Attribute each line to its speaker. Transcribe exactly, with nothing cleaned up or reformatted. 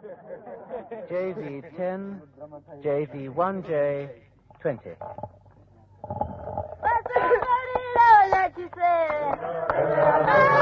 Speaker 1: J V ten, J V one J twenty.
Speaker 2: Let you say.